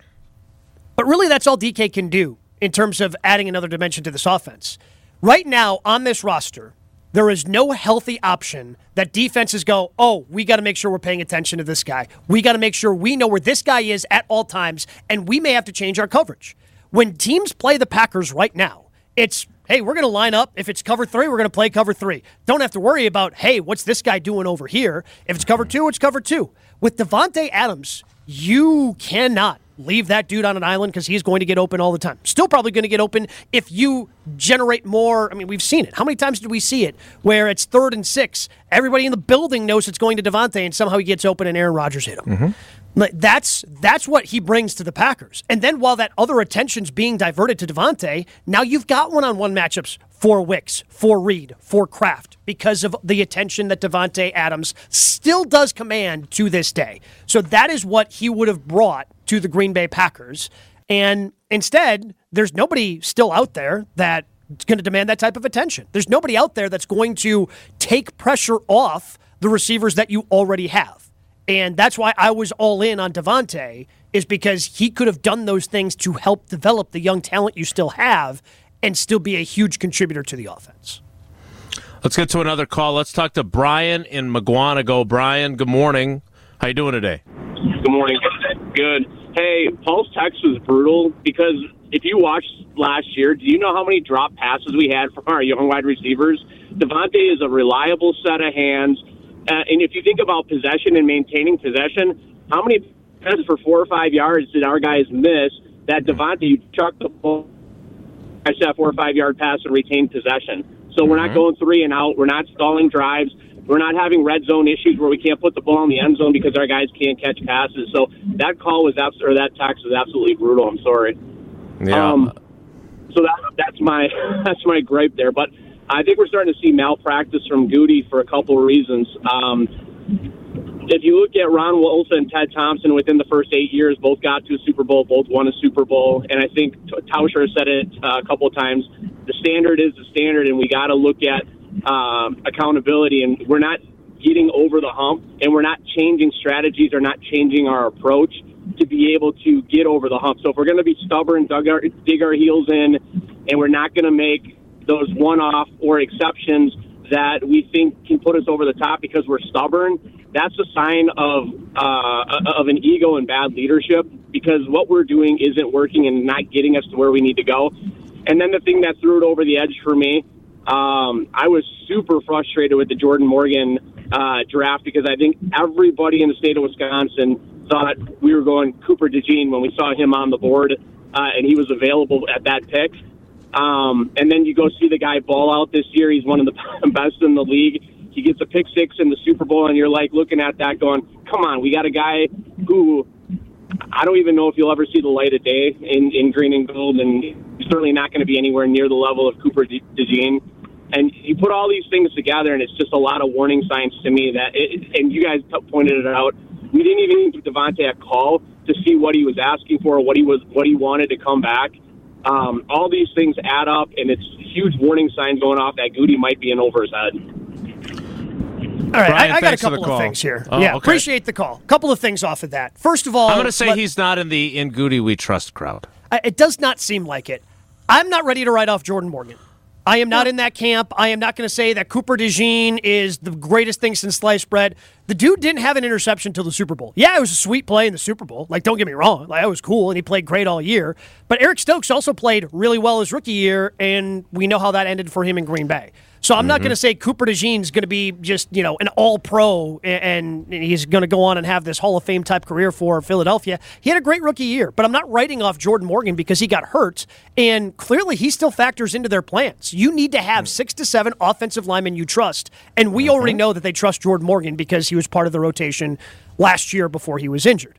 But really, that's all D K can do in terms of adding another dimension to this offense. Right now, on this roster, there is no healthy option that defenses go, oh, we got to make sure we're paying attention to this guy. We got to make sure we know where this guy is at all times, and we may have to change our coverage. When teams play the Packers right now, it's, hey, we're going to line up. If it's cover three, we're going to play cover three. Don't have to worry about, hey, what's this guy doing over here? If it's cover two, it's cover two. With Davante Adams, you cannot leave that dude on an island because he's going to get open all the time. Still probably going to get open if you generate more. I mean, we've seen it. How many times did we see it where it's third and six? Everybody in the building knows it's going to Davante, and somehow he gets open and Aaron Rodgers hit him. Mm-hmm. Like, that's that's what he brings to the Packers. And then while that other attention's being diverted to Davante, now you've got one-on-one matchups for Wicks, for Reed, for Kraft, because of the attention that Davante Adams still does command to this day. So that is what he would have brought to the Green Bay Packers. And instead, there's nobody still out there that's going to demand that type of attention. There's nobody out there that's going to take pressure off the receivers that you already have. And that's why I was all in on Davante, is because he could have done those things to help develop the young talent you still have and still be a huge contributor to the offense. Let's get to another call. Let's talk to Brian in Maguanago. Brian, good morning. How you doing today? Good morning. Good. Hey, Paul's text was brutal because if you watched last year, do you know how many drop passes we had from our young wide receivers? Davante is a reliable set of hands. Uh, and if you think about possession and maintaining possession, how many passes for four or five yards did our guys miss that Davante, you chuck the ball, I said four or five yard pass and retain possession. So mm-hmm. we're not going three and out. We're not stalling drives. We're not having red zone issues where we can't put the ball in the end zone because our guys can't catch passes. So that call was abs- or that text was absolutely brutal. I'm sorry. Yeah. Um, so that that's my that's my gripe there. But I think we're starting to see malpractice from Goody for a couple of reasons. Um, if you look at Ron Wolf and Ted Thompson within the first eight years, both got to a Super Bowl, both won a Super Bowl. And I think Tauscher said it uh, a couple of times. The standard is the standard, and we got to look at um, accountability. And we're not getting over the hump, and we're not changing strategies or not changing our approach to be able to get over the hump. So if we're going to be stubborn, dig our, dig our heels in, and we're not going to make those one-off or exceptions that we think can put us over the top because we're stubborn, that's a sign of uh, of an ego and bad leadership, because what we're doing isn't working and not getting us to where we need to go. And then the thing that threw it over the edge for me, um, I was super frustrated with the Jordan Morgan uh, draft, because I think everybody in the state of Wisconsin thought we were going Cooper DeJean when we saw him on the board uh, and he was available at that pick. Um, and then you go see the guy ball out this year. He's one of the best in the league. He gets a pick six in the Super Bowl, and you're like looking at that going, come on, we got a guy who I don't even know if he'll ever see the light of day in, in green and gold, and he's certainly not going to be anywhere near the level of Cooper DeJean. And you put all these things together, and it's just a lot of warning signs to me that, it, and you guys pointed it out, we didn't even give Davante a call to see what he was asking for, what he was, what he wanted to come back. Um, all these things add up, and it's huge warning signs going off that Goody might be in over his head. All right, Brian, I, I got a couple of call. things here. Oh, yeah, okay. Appreciate the call. A couple of things off of that. First of all, I'm going to say let, he's not in the in Goody we trust crowd. I, it does not seem like it. I'm not ready to write off Jordan Morgan. I am not in that camp. I am not going to say that Cooper DeJean is the greatest thing since sliced bread. The dude didn't have an interception till the Super Bowl. Yeah, it was a sweet play in the Super Bowl. Like, don't get me wrong. Like, it was cool, and he played great all year. But Eric Stokes also played really well his rookie year, and we know how that ended for him in Green Bay. So I'm mm-hmm. not going to say Cooper DeJean's going to be just, you know, an all-pro and he's going to go on and have this Hall of Fame type career for Philadelphia. He had a great rookie year, but I'm not writing off Jordan Morgan because he got hurt, and clearly he still factors into their plans. You need to have six to seven offensive linemen you trust, and we mm-hmm. already know that they trust Jordan Morgan because he was part of the rotation last year before he was injured.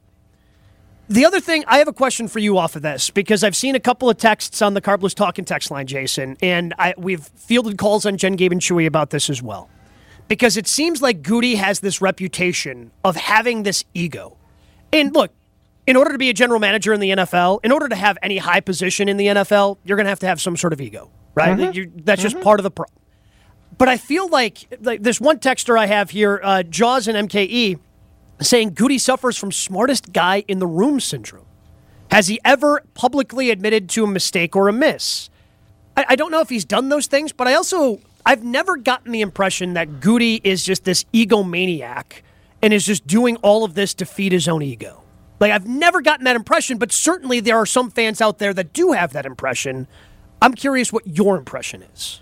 The other thing, I have a question for you off of this, because I've seen a couple of texts on the Carbless Talking text line, Jason, and I, we've fielded calls on Jen, Gabe, and Chewy about this as well. Because it seems like Goody has this reputation of having this ego. And look, in order to be a general manager in the N F L, in order to have any high position in the N F L, you're going to have to have some sort of ego, right? Mm-hmm. You, that's mm-hmm. just part of the problem. But I feel like, like there's one texter I have here, uh, Jaws and M K E, saying Goody suffers from smartest guy in the room syndrome. Has he ever publicly admitted to a mistake or a miss? I, I don't know if he's done those things, but I also, I've never gotten the impression that Goody is just this egomaniac and is just doing all of this to feed his own ego. Like, I've never gotten that impression, but certainly there are some fans out there that do have that impression. I'm curious what your impression is.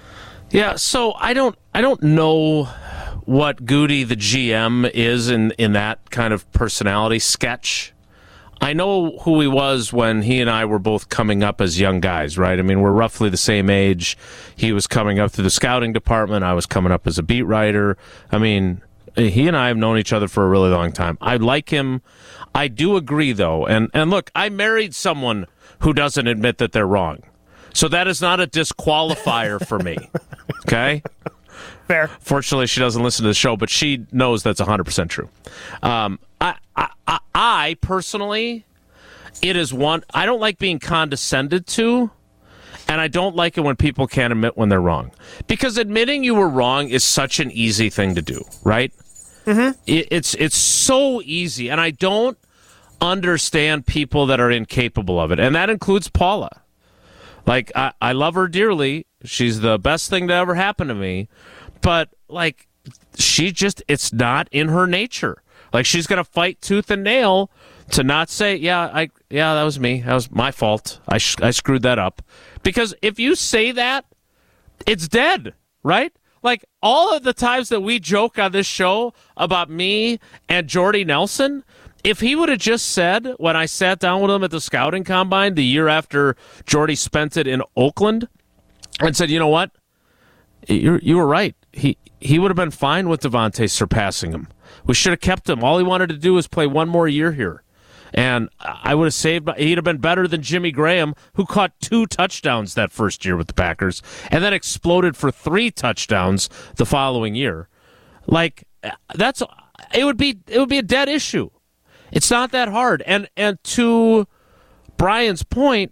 Yeah, so I don't, I don't know what Goody, the G M, is in, in that kind of personality sketch. I know who he was when he and I were both coming up as young guys, right? I mean, we're roughly the same age. He was coming up through the scouting department. I was coming up as a beat writer. I mean, he and I have known each other for a really long time. I like him. I do agree, though. And, and look, I married someone who doesn't admit that they're wrong. So that is not a disqualifier for me, okay? Fair. Fortunately, she doesn't listen to the show, but she knows that's one hundred percent true. Um, I, I, I, I personally, it is one, I don't like being condescended to, and I don't like it when people can't admit when they're wrong. Because admitting you were wrong is such an easy thing to do, right? Mm-hmm. It, it's, it's so easy, and I don't understand people that are incapable of it, and that includes Paula. Like, I, I love her dearly. She's the best thing to ever happen to me. But, like, she just, it's not in her nature. Like, she's going to fight tooth and nail to not say, yeah, I, yeah, that was me. That was my fault. I, sh- I screwed that up. Because if you say that, it's dead, right? Like, all of the times that we joke on this show about me and Jordy Nelson, if he would have just said, when I sat down with him at the scouting combine the year after Jordy spent it in Oakland, and said, you know what? You're, you were right. He he would have been fine with Devontae surpassing him. We should have kept him. All he wanted to do was play one more year here. And I would have saved, he'd have been better than Jimmy Graham, who caught two touchdowns that first year with the Packers, and then exploded for three touchdowns the following year. Like, that's, it would be, it would be a dead issue. It's not that hard. And, and to Brian's point,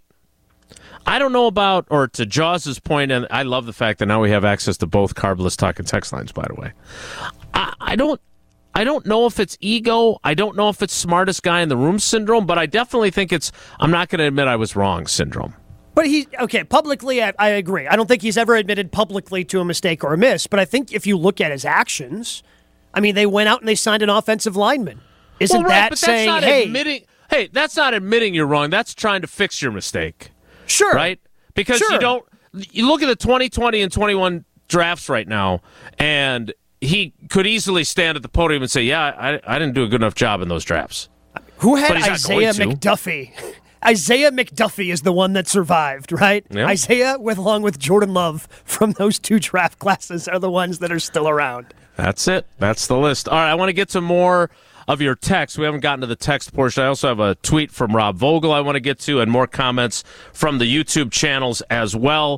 I don't know about, or to Jaws' point, and I love the fact that now we have access to both Carbless Talk and text lines, by the way. I, I don't I don't know if it's ego. I don't know if it's smartest guy in the room syndrome, but I definitely think it's I'm not going to admit I was wrong syndrome. But he, okay, publicly, I, I agree. I don't think he's ever admitted publicly to a mistake or a miss, but I think if you look at his actions, I mean, they went out and they signed an offensive lineman. Isn't well, right, that but saying, that's not hey... Admitting, hey, that's not admitting you're wrong. That's trying to fix your mistake. Sure. Right? Because sure. you don't... You look at the twenty twenty and twenty-one drafts right now, and he could easily stand at the podium and say, yeah, I, I didn't do a good enough job in those drafts. Who had Isaiah McDuffie? Isaiah McDuffie is the one that survived, right? Yep. Isaiah, with along with Jordan Love from those two draft classes, are the ones that are still around. That's it. That's the list. All right, I want to get to more of your text. We haven't gotten to the text portion. I also have a tweet from Rob Vogel I want to get to and more comments from the YouTube channels as well.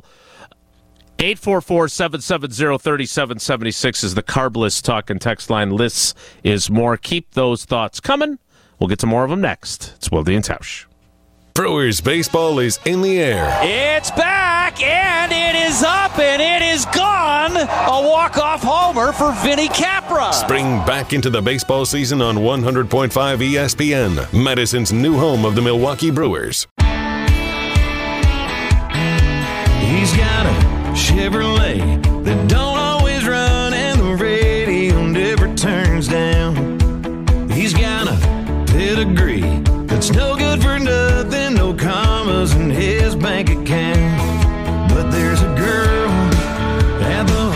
eight four four, seven seven zero, three seven seven six is the Carbless Talk and text line. Lists is more. Keep those thoughts coming. We'll get to more of them next. It's Wilde and Tausch. Brewers baseball is in the air. It's back, and it is up, and it is gone. A walk-off homer for Vinny Capra. Spring back into the baseball season on one hundred point five E S P N, Madison's new home of the Milwaukee Brewers. He's got a Chevrolet that don't always run, and the radio never turns down. He's got a pedigree that's no good for nothing, no commas in his bank account. But there's a girl at the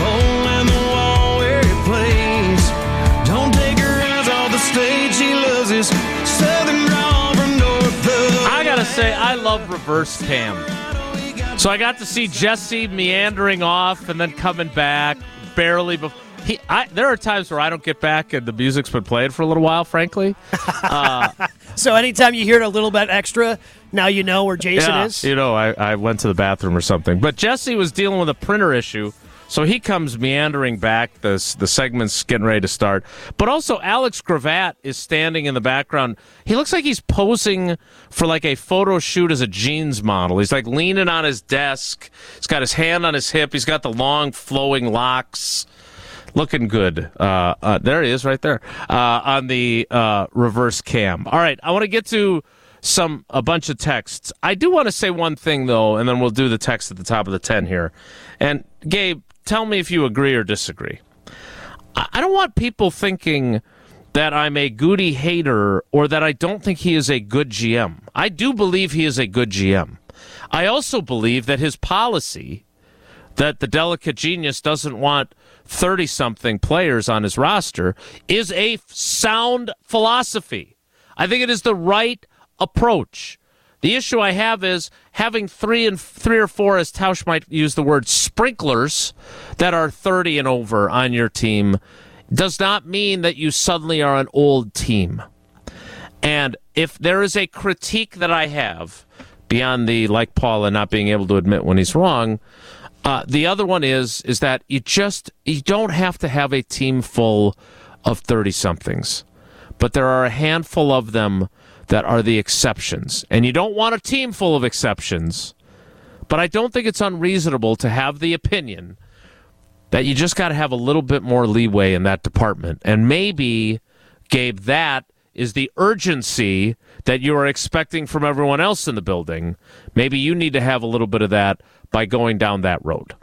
say I love reverse cam. So I got to see Jesse meandering off and then coming back barely before. He, I, there are times where I don't get back and the music's been played for a little while, frankly. Uh, so anytime you hear it a little bit extra, now you know where Jason yeah, is? You know, I, I went to the bathroom or something. But Jesse was dealing with a printer issue, so he comes meandering back. The, the segment's getting ready to start. But also, Alex Gravatt is standing in the background. He looks like he's posing for like a photo shoot as a jeans model. He's like leaning on his desk. He's got his hand on his hip. He's got the long flowing locks. Looking good. Uh, uh, there he is right there uh, on the uh, reverse cam. All right, I want to get to some a bunch of texts. I do want to say one thing, though, and then we'll do the text at the top of the ten here. And, Gabe, tell me if you agree or disagree. I, I don't want people thinking that I'm a Goody hater or that I don't think he is a good G M. I do believe he is a good G M. I also believe that his policy, that the delicate genius doesn't want thirty-something players on his roster, is a sound philosophy. I think it is the right approach. The issue I have is having three and three or four, as Tausch might use the word, sprinklers that are thirty and over on your team does not mean that you suddenly are an old team. And if there is a critique that I have, beyond the, like Paula, not being able to admit when he's wrong, Uh, the other one is is that you just you don't have to have a team full of thirty-somethings, but there are a handful of them that are the exceptions, and you don't want a team full of exceptions. But I don't think it's unreasonable to have the opinion that you just got to have a little bit more leeway in that department, and maybe, Gabe, that is the urgency that you are expecting from everyone else in the building. Maybe you need to have a little bit of that by going down that road.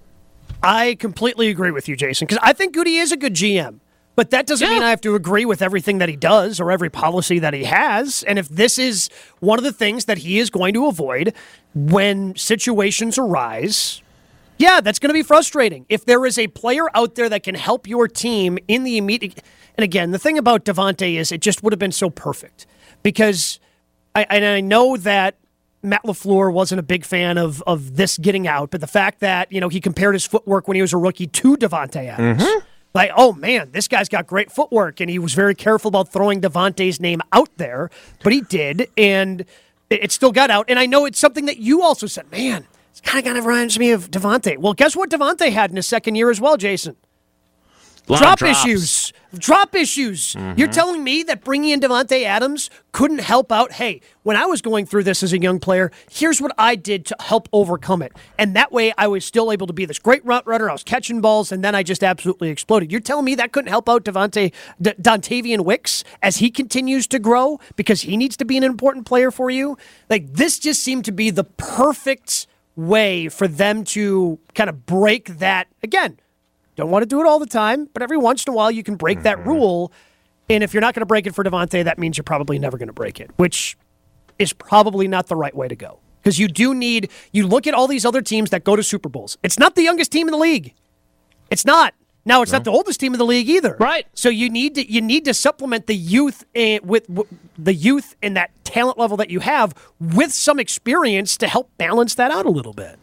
I completely agree with you, Jason, because I think Goody is a good G M. But that doesn't yeah. mean I have to agree with everything that he does or every policy that he has. And if this is one of the things that he is going to avoid when situations arise, yeah, that's going to be frustrating. If there is a player out there that can help your team in the immediate... And again, the thing about Devontae is it just would have been so perfect. Because I, and I know that Matt LaFleur wasn't a big fan of, of this getting out, but the fact that, you know, he compared his footwork when he was a rookie to Devontae Adams. Mm-hmm. Like, oh, man, this guy's got great footwork, and he was very careful about throwing Devontae's name out there, but he did, and it, it still got out. And I know it's something that you also said, man, it's kind of kind of reminds me of Devontae. Well, guess what Devontae had in his second year as well, Jason? Drop issues. Drop issues. Mm-hmm. You're telling me that bringing in Devontae Adams couldn't help out? Hey, when I was going through this as a young player, here's what I did to help overcome it. And that way I was still able to be this great route runner. I was catching balls, and then I just absolutely exploded. You're telling me that couldn't help out Devontae, D- Dontavian Wicks as he continues to grow because he needs to be an important player for you? Like, this just seemed to be the perfect way for them to kind of break that, again, don't want to do it all the time, but every once in a while you can break mm-hmm. that rule. And if you're not going to break it for Devontae, that means you're probably never going to break it, which is probably not the right way to go. Because you do need, you look at all these other teams that go to Super Bowls. It's not the youngest team in the league. It's not. Now, it's no. not the oldest team in the league either. Right. So you need to you need to supplement the youth uh, with w- the youth and that talent level that you have with some experience to help balance that out a little bit.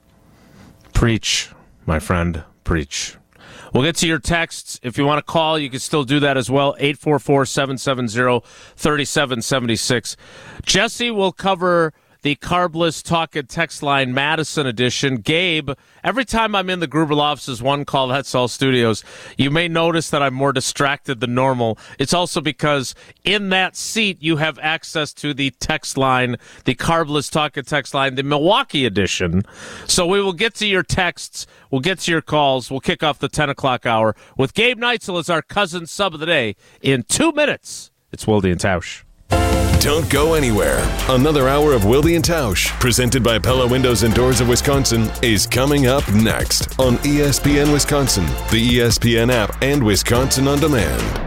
Preach, my friend. Preach. We'll get to your texts. If you want to call, you can still do that as well. eight four four, seven seven zero, three seven seven six. Jesse will cover the Carbless Talk and Text Line Madison edition. Gabe, every time I'm in the Gruber offices, one call, that's all studios, you may notice that I'm more distracted than normal. It's also because in that seat, you have access to the text line, the Carbless Talk and Text Line, the Milwaukee edition. So we will get to your texts. We'll get to your calls. We'll kick off the ten o'clock hour with Gabe Neitzel as our cousin sub of the day in two minutes. It's Wilde and Tausch. Don't go anywhere. Another hour of Wilde and Tausch, presented by Pella Windows and Doors of Wisconsin, is coming up next on E S P N Wisconsin, the E S P N app, and Wisconsin On Demand.